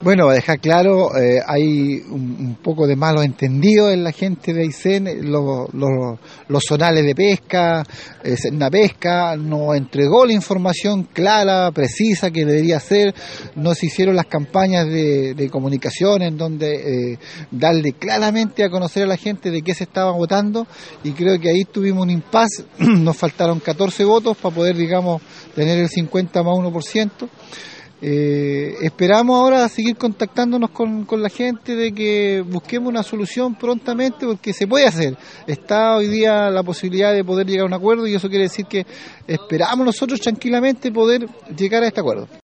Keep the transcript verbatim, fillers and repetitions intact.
Bueno, para dejar claro, eh, hay un, un poco de malos entendidos en la gente de Aysén, los, los, los zonales de pesca, eh, Serna Pesca no entregó la información clara, precisa que debería ser, no se hicieron las campañas de, de comunicación en donde eh, darle claramente a conocer a la gente de qué se estaba votando, y creo que ahí tuvimos un impasse, nos faltaron catorce votos para poder, digamos, tener el cincuenta más uno por ciento. Eh, esperamos ahora seguir contactándonos con, con la gente de que busquemos una solución prontamente, porque se puede hacer. Está hoy día la posibilidad de poder llegar a un acuerdo, y eso quiere decir que esperamos nosotros tranquilamente poder llegar a este acuerdo.